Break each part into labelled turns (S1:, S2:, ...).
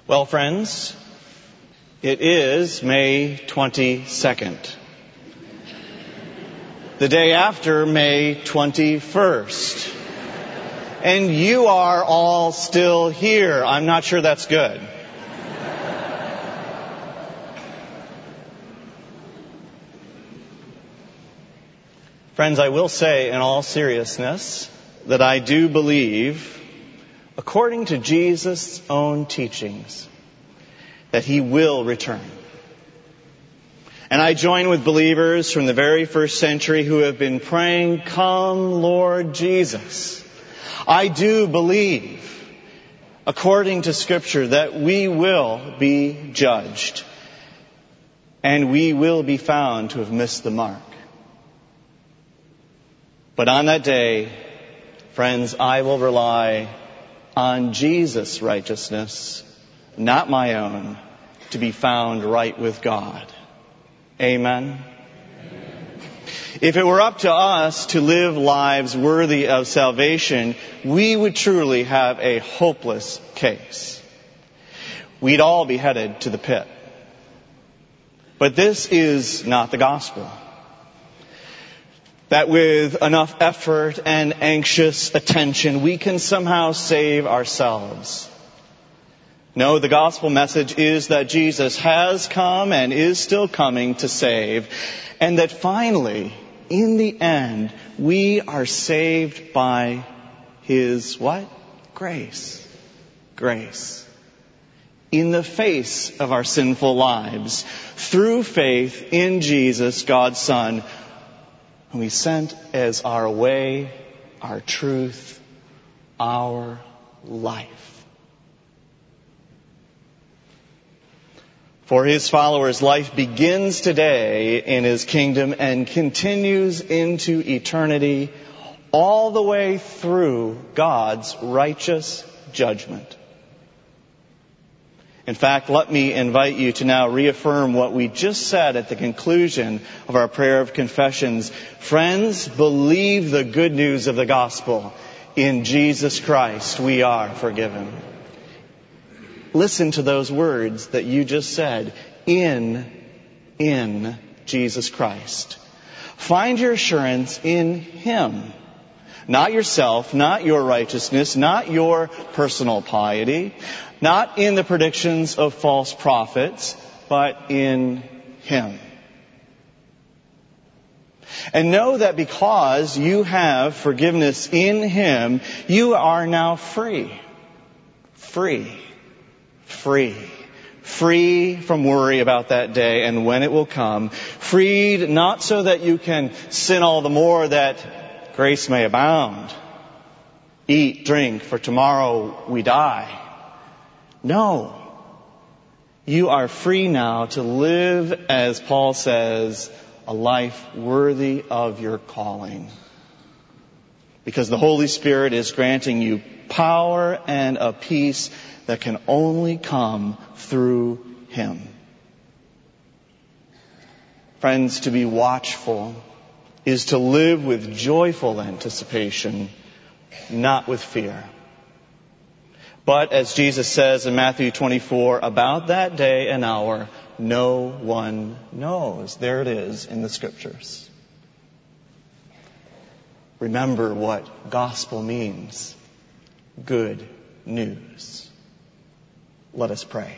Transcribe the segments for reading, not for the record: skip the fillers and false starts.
S1: Well, friends, it is May 22nd, the day after May 21st, and you are all still here. I'm not sure that's good. Friends, I will say in all seriousness that I do believe, according to Jesus' own teachings, that He will return. And I join with believers from the very first century who have been praying, "Come, Lord Jesus." I do believe, according to Scripture, that we will be judged and we will be found to have missed the mark. But on that day, friends, I will rely on Jesus' righteousness, not my own, to be found right with God. Amen? If it were up to us to live lives worthy of salvation, we would truly have a hopeless case. We'd all be headed to the pit. But this is not the gospel. That with enough effort and anxious attention, we can somehow save ourselves. No, the gospel message is that Jesus has come and is still coming to save, and that finally, in the end, we are saved by His what? Grace. Grace. In the face of our sinful lives, through faith in Jesus, God's Son, whom He sent as our way, our truth, our life. For His followers, life begins today in His kingdom and continues into eternity, all the way through God's righteous judgment. In fact, let me invite you to now reaffirm what we just said at the conclusion of our prayer of confessions. Friends, believe the good news of the gospel. In Jesus Christ, we are forgiven. Listen to those words that you just said. In Jesus Christ. Find your assurance in Him. Not yourself, not your righteousness, not your personal piety, not in the predictions of false prophets, but in Him. And know that because you have forgiveness in Him, you are now free. Free. Free. Free from worry about that day and when it will come. Freed not so that you can sin all the more that grace may abound. Eat, drink, for tomorrow we die. No. You are free now to live, as Paul says, a life worthy of your calling. Because the Holy Spirit is granting you power and a peace that can only come through Him. Friends, to be watchful is to live with joyful anticipation, not with fear. But as Jesus says in Matthew 24, about that day and hour, no one knows. There it is in the Scriptures. Remember what gospel means. Good news. Let us pray.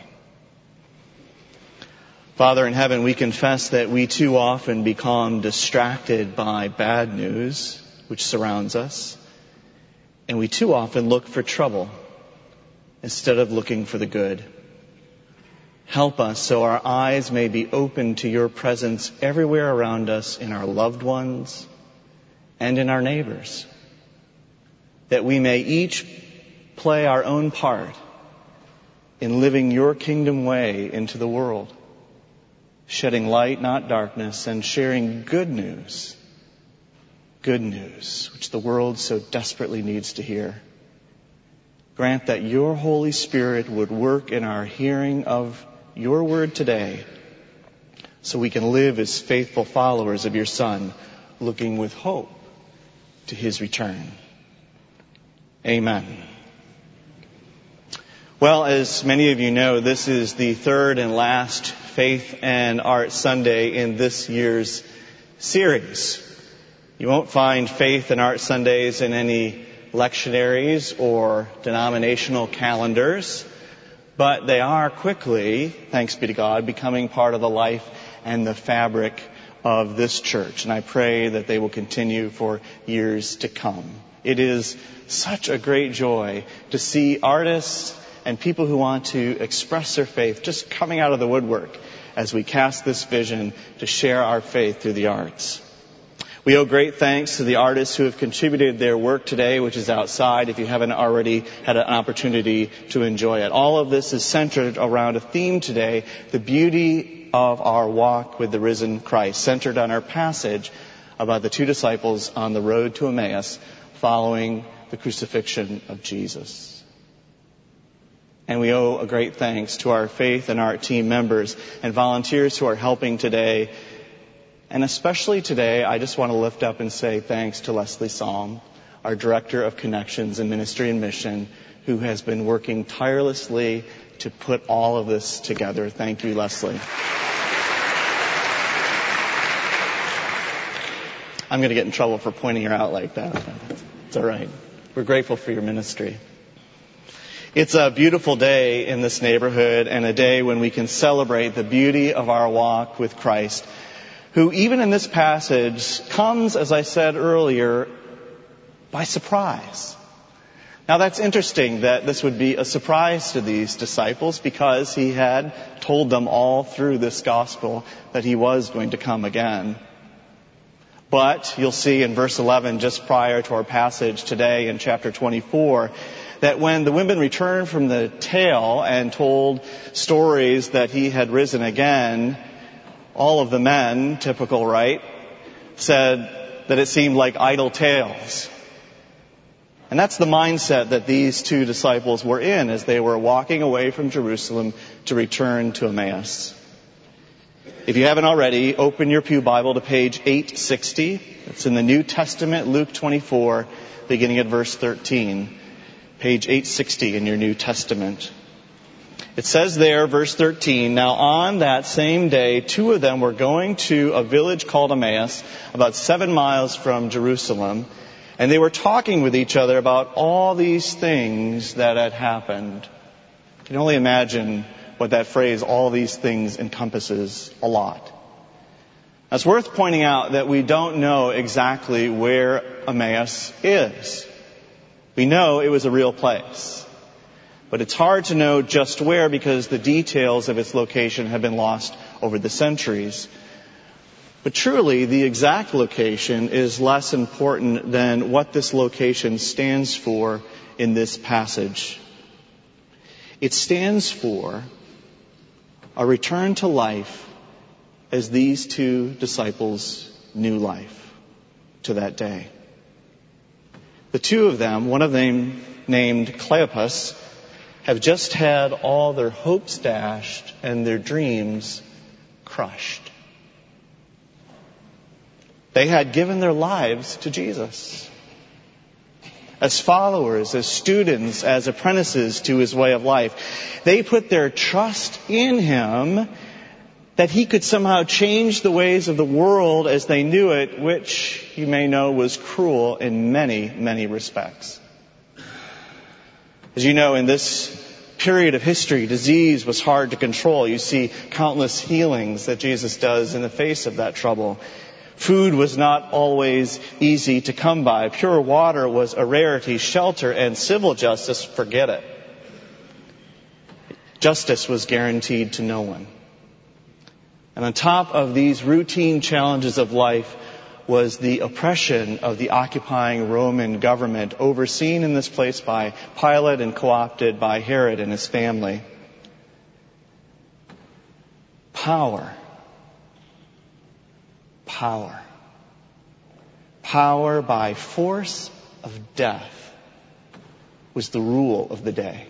S1: Father in heaven, we confess that we too often become distracted by bad news which surrounds us, and we too often look for trouble instead of looking for the good. Help us so our eyes may be open to your presence everywhere around us, in our loved ones and in our neighbors, that we may each play our own part in living your kingdom way into the world, shedding light, not darkness, and sharing good news which the world so desperately needs to hear. Grant that your Holy Spirit would work in our hearing of your word today, so we can live as faithful followers of your Son, looking with hope to His return. Amen. Well, as many of you know, this is the third and last Faith and Art Sunday in this year's series. You won't find Faith and Art Sundays in any lectionaries or denominational calendars, but they are quickly, thanks be to God, becoming part of the life and the fabric of this church. And I pray that they will continue for years to come. It is such a great joy to see artists and people who want to express their faith just coming out of the woodwork as we cast this vision to share our faith through the arts. We owe great thanks to the artists who have contributed their work today, which is outside, if you haven't already had an opportunity to enjoy it. All of this is centered around a theme today, the beauty of our walk with the risen Christ, centered on our passage about the two disciples on the road to Emmaus following the crucifixion of Jesus. And we owe a great thanks to our Faith and Art team members and volunteers who are helping today. And especially today, I just want to lift up and say thanks to Leslie Salm, our Director of Connections and Ministry and Mission, who has been working tirelessly to put all of this together. Thank you, Leslie. I'm going to get in trouble for pointing her out like that. It's all right. We're grateful for your ministry. It's a beautiful day in this neighborhood and a day when we can celebrate the beauty of our walk with Christ, who even in this passage comes, as I said earlier, by surprise. Now that's interesting that this would be a surprise to these disciples because he had told them all through this gospel that he was going to come again. But you'll see in verse 11, just prior to our passage today in chapter 24, that when the women returned from the tale and told stories that he had risen again, all of the men, typical, right, said that it seemed like idle tales. And that's the mindset that these two disciples were in as they were walking away from Jerusalem to return to Emmaus. If you haven't already, open your pew Bible to page 860. It's in the New Testament, Luke 24, beginning at verse 13. Page 860 in your New Testament. It says there, verse 13, "Now on that same day, two of them were going to a village called Emmaus, about 7 miles from Jerusalem, and they were talking with each other about all these things that had happened." You can only imagine what that phrase, all these things, encompasses a lot. It's worth pointing out that we don't know exactly where Emmaus is. We know it was a real place. But it's hard to know just where because the details of its location have been lost over the centuries. But truly, the exact location is less important than what this location stands for in this passage. It stands for a return to life as these two disciples knew life to that day. The two of them, one of them named Cleopas, have just had all their hopes dashed and their dreams crushed. They had given their lives to Jesus. As followers, as students, as apprentices to his way of life, they put their trust in him that he could somehow change the ways of the world as they knew it, which you may know was cruel in many, many respects. As you know, in this period of history, disease was hard to control. You see countless healings that Jesus does in the face of that trouble. Food was not always easy to come by. Pure water was a rarity. Shelter and civil justice, forget it. Justice was guaranteed to no one. And on top of these routine challenges of life was the oppression of the occupying Roman government, overseen in this place by Pilate and co-opted by Herod and his family. Power. Power by force of death was the rule of the day.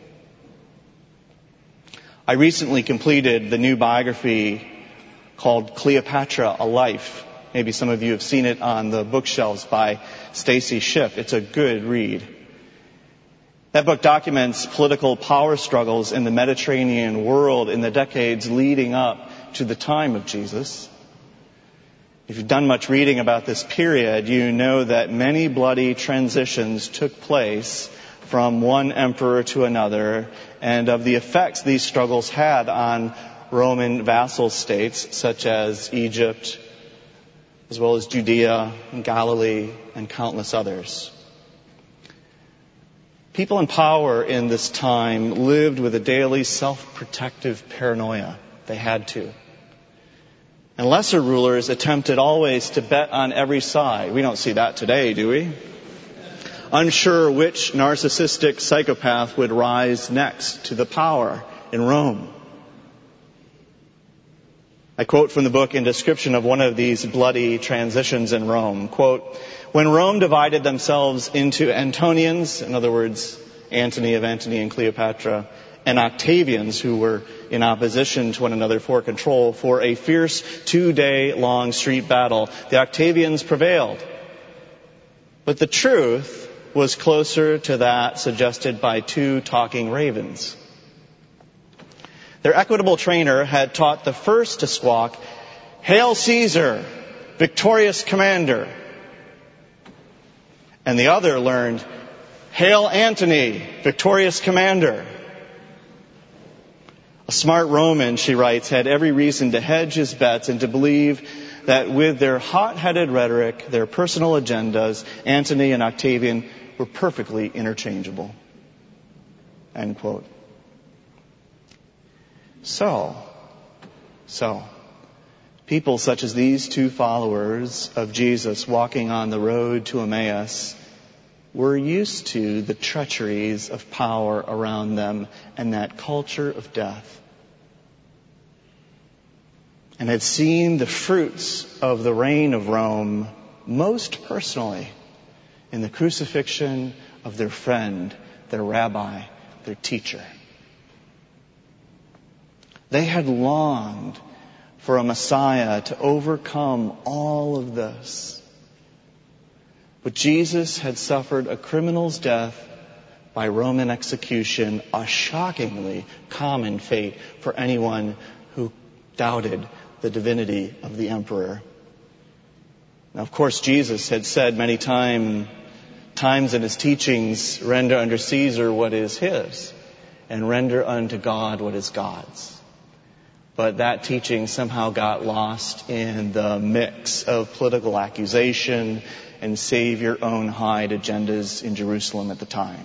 S1: I recently completed the new biography called Cleopatra, A Life. Maybe some of you have seen it on the bookshelves by Stacy Schiff. It's a good read. That book documents political power struggles in the Mediterranean world in the decades leading up to the time of Jesus. If you've done much reading about this period, you know that many bloody transitions took place from one emperor to another, and of the effects these struggles had on Roman vassal states such as Egypt, as well as Judea and Galilee and countless others. People in power in this time lived with a daily self-protective paranoia. They had to. And lesser rulers attempted always to bet on every side. We don't see that today, do we? Unsure which narcissistic psychopath would rise next to the power in Rome. I quote from the book in description of one of these bloody transitions in Rome. Quote, when Rome divided themselves into Antonians, in other words, Antony of Antony and Cleopatra, and Octavians, who were in opposition to one another for control, for a fierce 2-day-long street battle, the Octavians prevailed. But the truth was closer to that suggested by 2 talking ravens. Their equitable trainer had taught the first to squawk, "Hail Caesar, victorious commander." And the other learned, "Hail Antony, victorious commander." A smart Roman, she writes, had every reason to hedge his bets and to believe that with their hot-headed rhetoric, their personal agendas, Antony and Octavian were perfectly interchangeable. End quote. So, people such as these 2 followers of Jesus walking on the road to Emmaus were used to the treacheries of power around them and that culture of death, and had seen the fruits of the reign of Rome most personally in the crucifixion of their friend, their rabbi, their teacher. They had longed for a Messiah to overcome all of this. But Jesus had suffered a criminal's death by Roman execution, a shockingly common fate for anyone who doubted the divinity of the emperor. Now, of course, Jesus had said many times in his teachings, render unto Caesar what is his, and render unto God what is God's. But that teaching somehow got lost in the mix of political accusation and save your own hide agendas in Jerusalem at the time.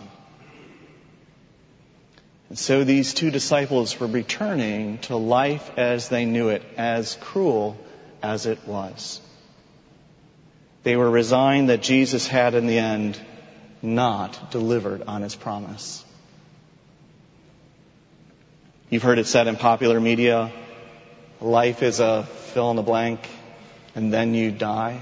S1: And so these 2 disciples were returning to life as they knew it, as cruel as it was. They were resigned that Jesus had in the end not delivered on his promise. You've heard it said in popular media, life is a fill in the blank and then you die.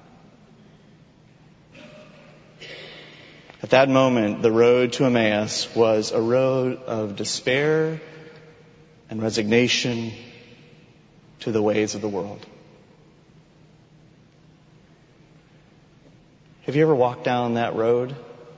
S1: At that moment, the road to Emmaus was a road of despair and resignation to the ways of the world. Have you ever walked down that road?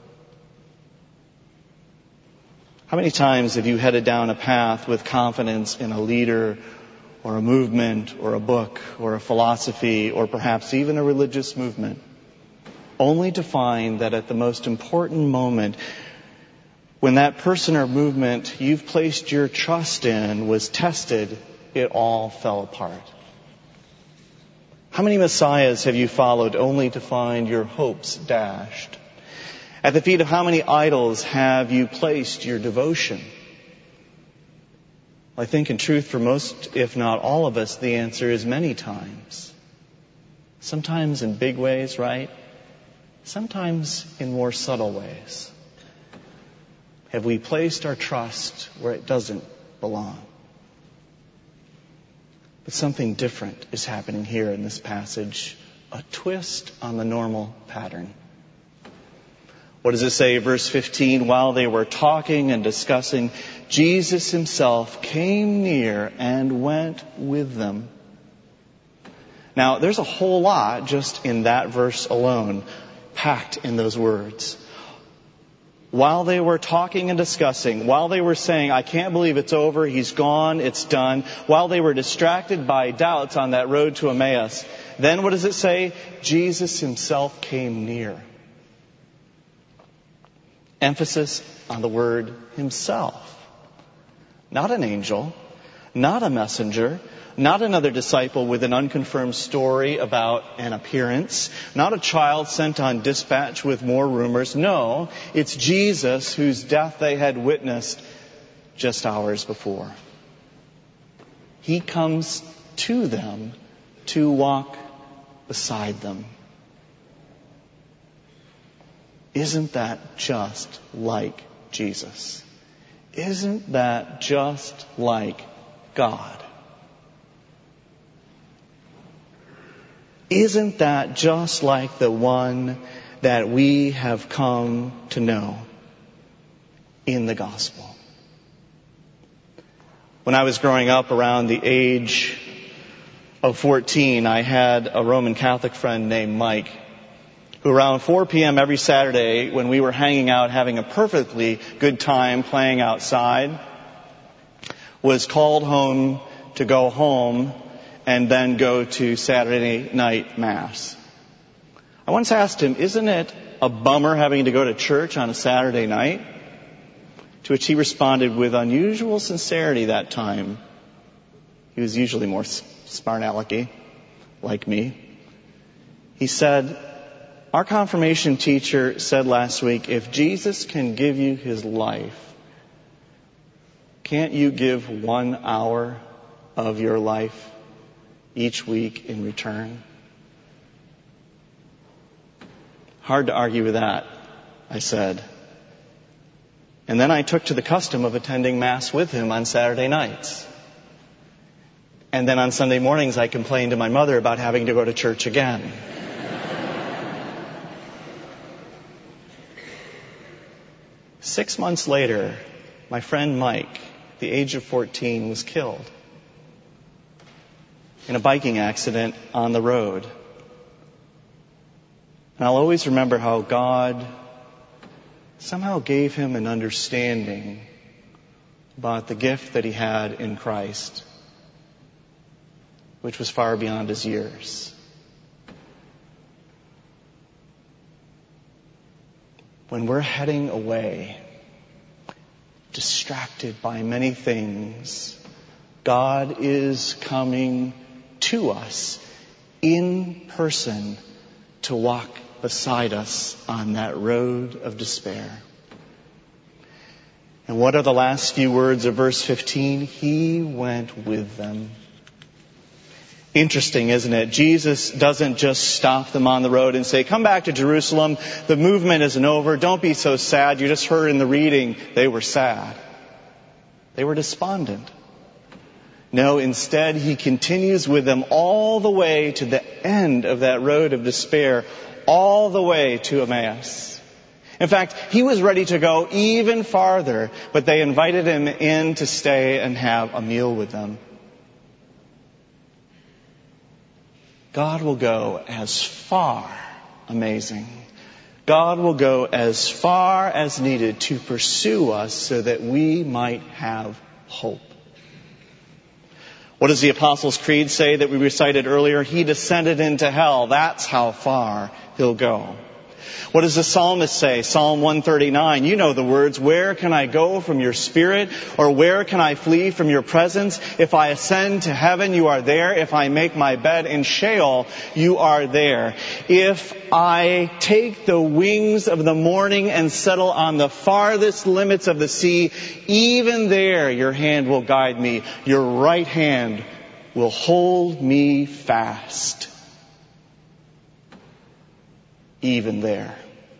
S1: How many times have you headed down a path with confidence in a leader or a movement or a book or a philosophy or perhaps even a religious movement, only to find that at the most important moment, when that person or movement you've placed your trust in was tested, it all fell apart? How many messiahs have you followed only to find your hopes dashed? At the feet of how many idols have you placed your devotion? I think in truth for most, if not all of us, the answer is many times. Sometimes in big ways, right? Sometimes in more subtle ways. Have we placed our trust where it doesn't belong? But something different is happening here in this passage. A twist on the normal pattern. What does it say? Verse 15, while they were talking and discussing, Jesus himself came near and went with them. Now, there's a whole lot just in that verse alone, packed in those words. while they were talking and discussing, while they were saying, I can't believe it's over, he's gone, it's done, while they were distracted by doubts on that road to Emmaus, then what does it say? Jesus himself came near. Emphasis on the word himself. Not an angel, not a messenger, not another disciple with an unconfirmed story about an appearance, not a child sent on dispatch with more rumors. No, it's Jesus whose death they had witnessed just hours before. He comes to them to walk beside them. Isn't that just like Jesus? Isn't that just like God? Isn't that just like the one that we have come to know in the gospel? When I was growing up around the age of 14, I had a Roman Catholic friend named Mike, who around 4 p.m. every Saturday, when we were hanging out having a perfectly good time playing outside, was called home to go home and then go to Saturday night Mass. I once asked him, isn't it a bummer having to go to church on a Saturday night? To which he responded with unusual sincerity that time. He was usually more smart-alecky, like me. He said, our confirmation teacher said last week, if Jesus can give you his life, can't you give 1 hour of your life each week in return? Hard to argue with that, I said. And then I took to the custom of attending Mass with him on Saturday nights. And then on Sunday mornings I complained to my mother about having to go to church again. 6 months later, my friend Mike, at the age of 14, was killed in a biking accident on the road. And I'll always remember how God somehow gave him an understanding about the gift that he had in Christ, which was far beyond his years. When we're heading away, distracted by many things, God is coming to us in person to walk beside us on that road of despair. And what are the last few words of verse 15? He went with them. Interesting, isn't it? Jesus doesn't just stop them on the road and say, come back to Jerusalem. The movement isn't over. Don't be so sad. You just heard in the reading they were sad. They were despondent. No, instead, he continues with them all the way to the end of that road of despair, all the way to Emmaus. In fact, he was ready to go even farther, but they invited him in to stay and have a meal with them. God will go as far, amazing. God will go as far as needed to pursue us so that we might have hope. What does the Apostles' Creed say that we recited earlier? He descended into hell. That's how far he'll go. What does the psalmist say? Psalm 139. You know the words, where can I go from your spirit? Or where can I flee from your presence? If I ascend to heaven, you are there. If I make my bed in Sheol, you are there. If I take the wings of the morning and settle on the farthest limits of the sea, even there your hand will guide me. Your right hand will hold me fast. Even there.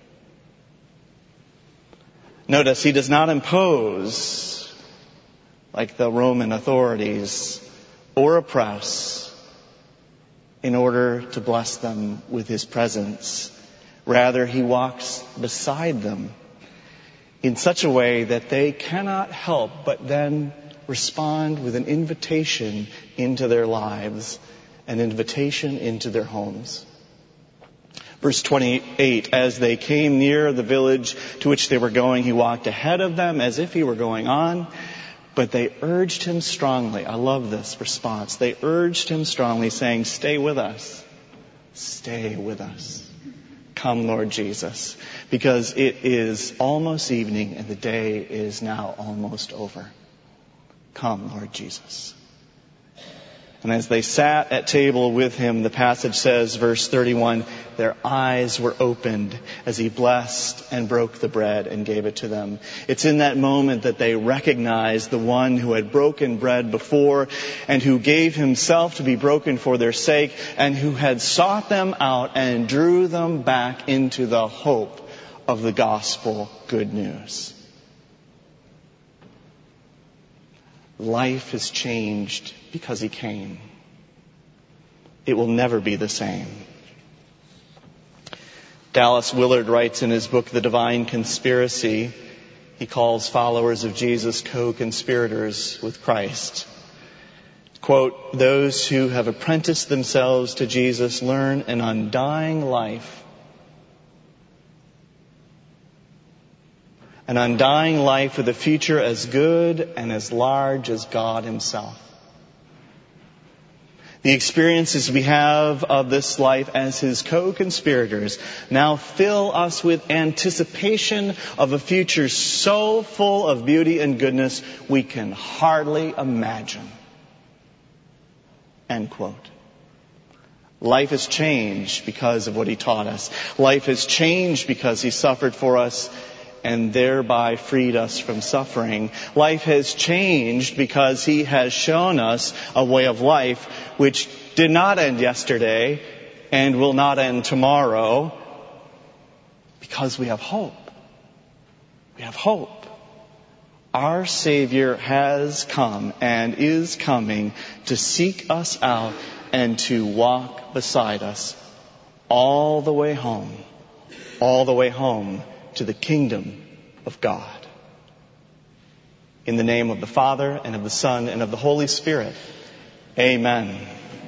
S1: Notice he does not impose like the Roman authorities or oppress in order to bless them with his presence. Rather, he walks beside them in such a way that they cannot help but then respond with an invitation into their lives, an invitation into their homes. Verse 28, as they came near the village to which they were going, he walked ahead of them as if he were going on, but they urged him strongly. I love this response. They urged him strongly, saying, "Stay with us. Stay with us. Come, Lord Jesus, because it is almost evening and the day is now almost over. Come, Lord Jesus." And as they sat at table with him, the passage says, verse 31, their eyes were opened as he blessed and broke the bread and gave it to them. It's in that moment that they recognized the one who had broken bread before and who gave himself to be broken for their sake and who had sought them out and drew them back into the hope of the gospel good news. Life has changed because he came. It will never be the same. Dallas Willard writes in his book, The Divine Conspiracy, he calls followers of Jesus co-conspirators with Christ. Quote, "Those who have apprenticed themselves to Jesus learn an undying life. An undying life with a future as good and as large as God himself. The experiences we have of this life as his co-conspirators now fill us with anticipation of a future so full of beauty and goodness we can hardly imagine." End quote. Life has changed because of what he taught us. Life has changed because he suffered for us and thereby freed us from suffering. Life has changed because he has shown us a way of life which did not end yesterday and will not end tomorrow, because we have hope. We have hope. Our Savior has come and is coming to seek us out and to walk beside us all the way home to the kingdom of God. In the name of the Father, and of the Son, and of the Holy Spirit. Amen.